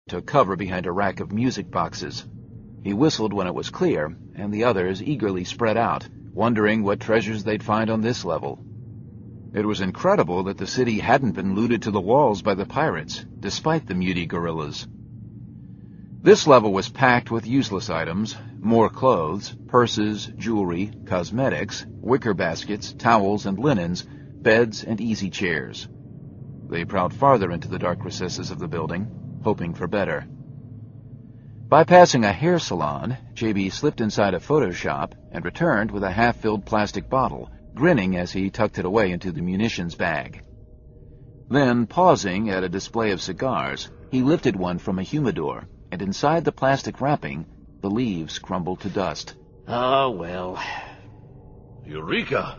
took cover behind a rack of music boxes. He whistled when it was clear, and the others eagerly spread out, wondering what treasures they'd find on this level. It was incredible that the city hadn't been looted to the walls by the pirates, despite the Muty guerrillas. This level was packed with useless items, more clothes, purses, jewelry, cosmetics, wicker baskets, towels and linens, beds and easy chairs. They prowled farther into the dark recesses of the building, hoping for better. Bypassing a hair salon, JB slipped inside a photo shop and returned with a half-filled plastic bottle, grinning as he tucked it away into the munitions bag. Then, pausing at a display of cigars, he lifted one from a humidor, and inside the plastic wrapping, the leaves crumbled to dust. Oh, well. Eureka!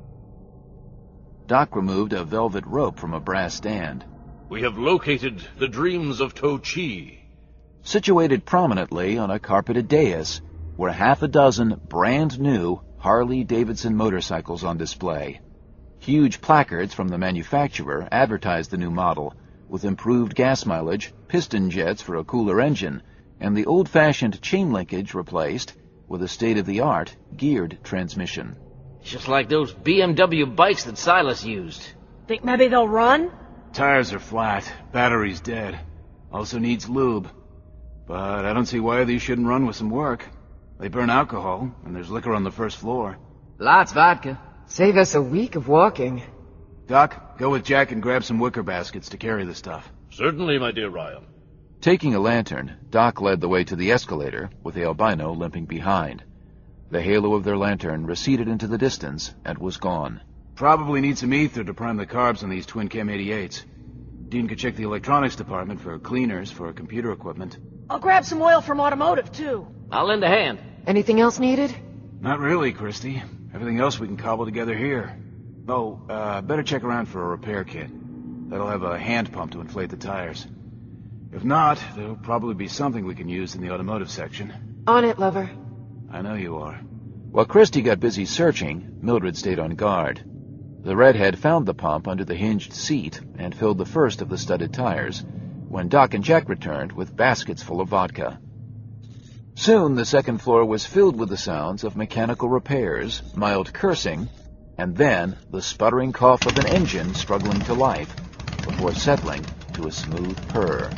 Doc removed a velvet rope from a brass stand. We have located the dreams of Tochi. Situated prominently on a carpeted dais were half a dozen brand-new Harley-Davidson motorcycles on display. Huge placards from the manufacturer advertised the new model, with improved gas mileage, piston jets for a cooler engine, and the old-fashioned chain linkage replaced with a state-of-the-art geared transmission. It's just like those BMW bikes that Silas used. Think maybe they'll run? Tires are flat, battery's dead. Also needs lube. But I don't see why these shouldn't run with some work. They burn alcohol, and there's liquor on the first floor. Lots vodka. Save us a week of walking. Doc, go with Jack and grab some wicker baskets to carry the stuff. Certainly, my dear Ryan. Taking a lantern, Doc led the way to the escalator, with the albino limping behind. The halo of their lantern receded into the distance and was gone. Probably need some ether to prime the carbs on these twin Chem 88s. Dean could check the electronics department for cleaners for computer equipment. I'll grab some oil from automotive, too. I'll lend a hand. Anything else needed? Not really, Christy. Everything else we can cobble together here. Oh, better check around for a repair kit. That'll have a hand pump to inflate the tires. If not, there'll probably be something we can use in the automotive section. On it, lover. I know you are. While Christy got busy searching, Mildred stayed on guard. The redhead found the pump under the hinged seat and filled the first of the studded tires, when Doc and Jack returned with baskets full of vodka. Soon the second floor was filled with the sounds of mechanical repairs, mild cursing, and then the sputtering cough of an engine struggling to life, before settling to a smooth purr.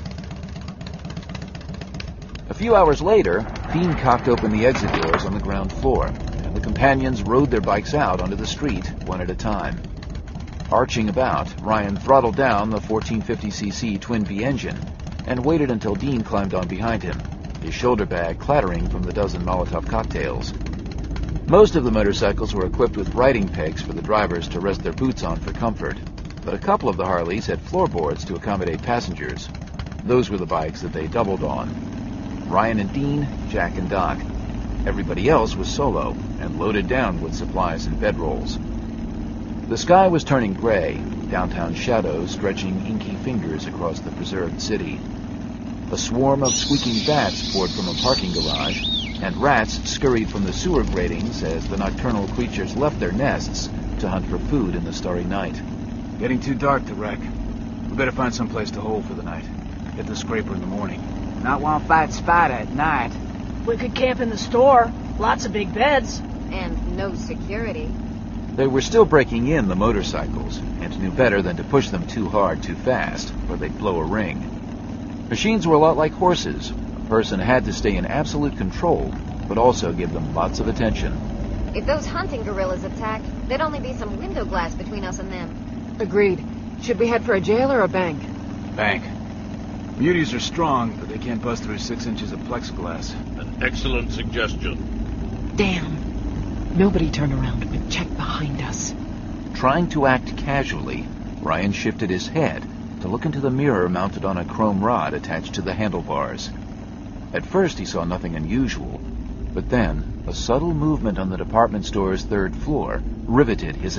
A few hours later, Dean cocked open the exit doors on the ground floor, and the companions rode their bikes out onto the street, one at a time. Arching about, Ryan throttled down the 1450cc Twin V engine and waited until Dean climbed on behind him, his shoulder bag clattering from the dozen Molotov cocktails. Most of the motorcycles were equipped with riding pegs for the drivers to rest their boots on for comfort, but a couple of the Harleys had floorboards to accommodate passengers. Those were the bikes that they doubled on. Ryan and Dean, Jack and Doc. Everybody else was solo and loaded down with supplies and bedrolls. The sky was turning gray, downtown shadows stretching inky fingers across the preserved city. A swarm of squeaking bats poured from a parking garage, and rats scurried from the sewer gratings as the nocturnal creatures left their nests to hunt for food in the starry night. Getting too dark to wreck. We better find some place to hold for the night. Hit the scraper in the morning. Not one fight spider at night. We could camp in the store. Lots of big beds. And no security. They were still breaking in the motorcycles, and knew better than to push them too hard too fast, or they'd blow a ring. Machines were a lot like horses. A person had to stay in absolute control, but also give them lots of attention. If those hunting gorillas attacked, there'd only be some window glass between us and them. Agreed. Should we head for a jail or a bank? Bank. Muties are strong, but they can't bust through 6 inches of plexiglass. An excellent suggestion. Damn. Nobody turn around, but check behind us. Trying to act casually, Ryan shifted his head to look into the mirror mounted on a chrome rod attached to the handlebars. At first he saw nothing unusual, but then a subtle movement on the department store's 3rd floor riveted his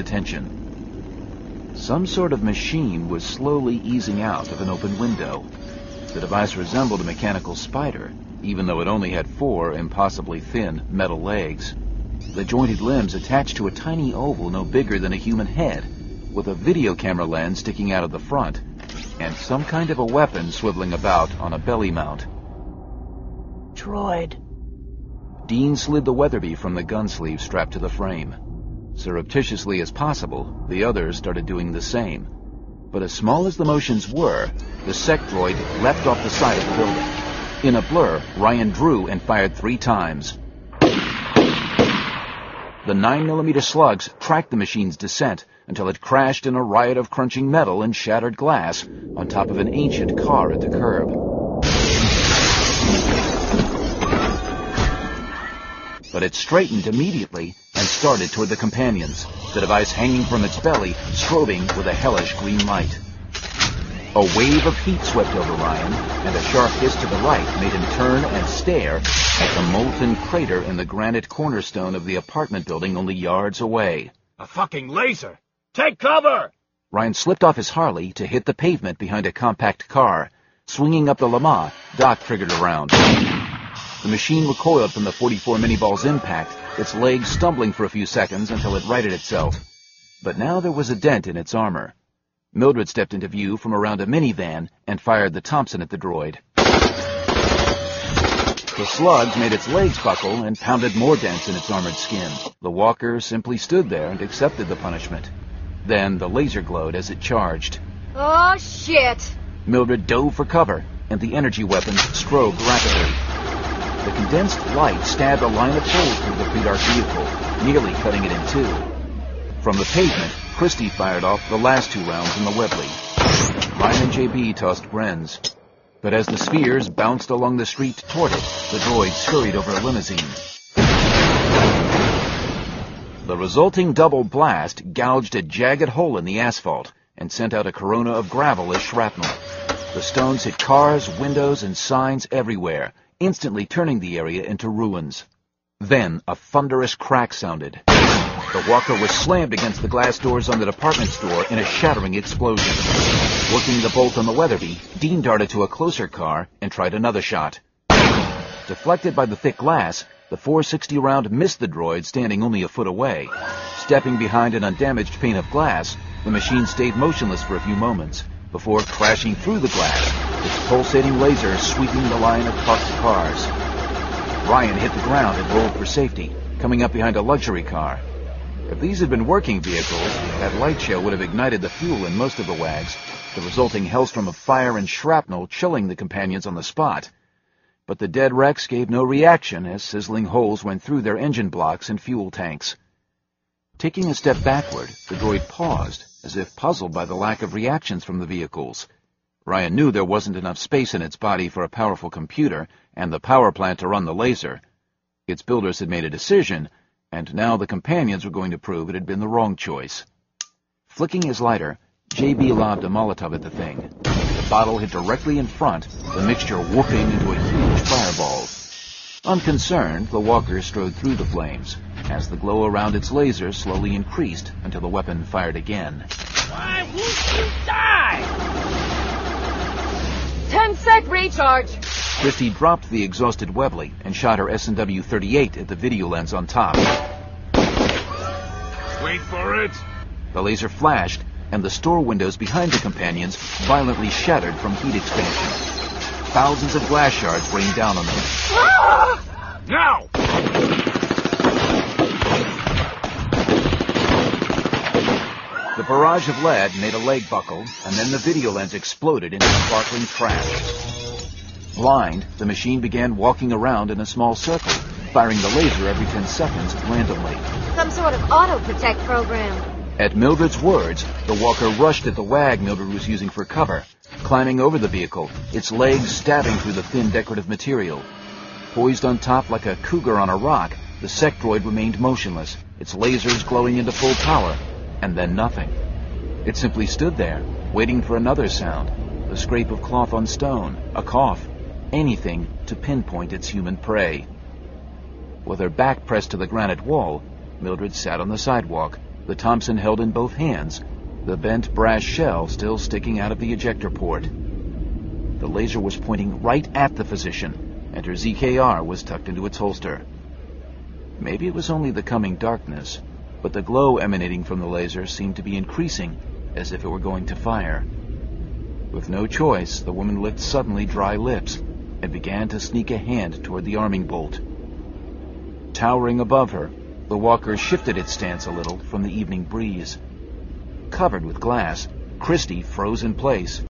attention. Some sort of machine was slowly easing out of an open window. The device resembled a mechanical spider, even though it only had 4 impossibly thin metal legs. The jointed limbs attached to a tiny oval no bigger than a human head, with a video camera lens sticking out of the front, and some kind of a weapon swiveling about on a belly mount. Droid. Dean slid the Weatherby from the gun sleeve strapped to the frame. Surreptitiously as possible, the others started doing the same. But as small as the motions were, the sec droid leapt off the side of the building. In a blur, Ryan drew and fired 3 times. The 9mm slugs tracked the machine's descent until it crashed in a riot of crunching metal and shattered glass on top of an ancient car at the curb. But it straightened immediately and started toward the companions, the device hanging from its belly, strobing with a hellish green light. A wave of heat swept over Ryan, and a sharp hiss to the right made him turn and stare at the molten crater in the granite cornerstone of the apartment building only yards away. A fucking laser! Take cover! Ryan slipped off his Harley to hit the pavement behind a compact car. Swinging up the Lama, Doc triggered around. The machine recoiled from the 44 Miniball's impact, its legs stumbling for a few seconds until it righted itself. But now there was a dent in its armor. Mildred stepped into view from around a minivan and fired the Thompson at the droid. The slugs made its legs buckle and pounded more dents in its armored skin. The walker simply stood there and accepted the punishment. Then the laser glowed as it charged. Oh, shit! Mildred dove for cover, and the energy weapons strobed rapidly. The condensed light stabbed a line of holes through the Predark vehicle, nearly cutting it in 2. From the pavement, Christie fired off the last 2 rounds in the Webley. Ryan and JB tossed Bren's. But as the spheres bounced along the street toward it, the droid scurried over a limousine. The resulting double blast gouged a jagged hole in the asphalt and sent out a corona of gravel as shrapnel. The stones hit cars, windows, and signs everywhere, instantly turning the area into ruins. Then a thunderous crack sounded. The walker was slammed against the glass doors on the department store in a shattering explosion. Working the bolt on the Weatherby, Dean darted to a closer car and tried another shot. Deflected by the thick glass, the 460 round missed the droid standing only a foot away. Stepping behind an undamaged pane of glass, the machine stayed motionless for a few moments before crashing through the glass, its pulsating laser sweeping the line of parked cars. Ryan hit the ground and rolled for safety, coming up behind a luxury car. If these had been working vehicles, that light show would have ignited the fuel in most of the wags, the resulting hailstorm of fire and shrapnel chilling the companions on the spot. But the dead wrecks gave no reaction as sizzling holes went through their engine blocks and fuel tanks. Taking a step backward, the droid paused, as if puzzled by the lack of reactions from the vehicles. Ryan knew there wasn't enough space in its body for a powerful computer and the power plant to run the laser. Its builders had made a decision, and now the companions were going to prove it had been the wrong choice. Flicking his lighter, JB lobbed a Molotov at the thing. The bottle hit directly in front, the mixture whooping into a huge fireball. Unconcerned, the walker strode through the flames, as the glow around its laser slowly increased until the weapon fired again. Why won't you die? 10-sec recharge! Christie dropped the exhausted Webley and shot her S&W 38 at the video lens on top. Wait for it! The laser flashed, and the store windows behind the companions violently shattered from heat expansion. Thousands of glass shards rained down on them. Now! The barrage of lead made a leg buckle, and then the video lens exploded into sparkling trash. Blind, the machine began walking around in a small circle, firing the laser every 10 seconds randomly. Some sort of auto-protect program. At Mildred's words, the walker rushed at the wag Mildred was using for cover, climbing over the vehicle, its legs stabbing through the thin decorative material. Poised on top like a cougar on a rock, the sec droid remained motionless, its lasers glowing into full power, and then nothing. It simply stood there, waiting for another sound, the scrape of cloth on stone, a cough, anything to pinpoint its human prey. With her back pressed to the granite wall, Mildred sat on the sidewalk, the Thompson held in both hands, the bent brass shell still sticking out of the ejector port. The laser was pointing right at the physician, and her ZKR was tucked into its holster. Maybe it was only the coming darkness, but the glow emanating from the laser seemed to be increasing, as if it were going to fire. With no choice, the woman licked suddenly dry lips and began to sneak a hand toward the arming bolt. Towering above her, the walker shifted its stance a little from the evening breeze. Covered with glass, Christie froze in place,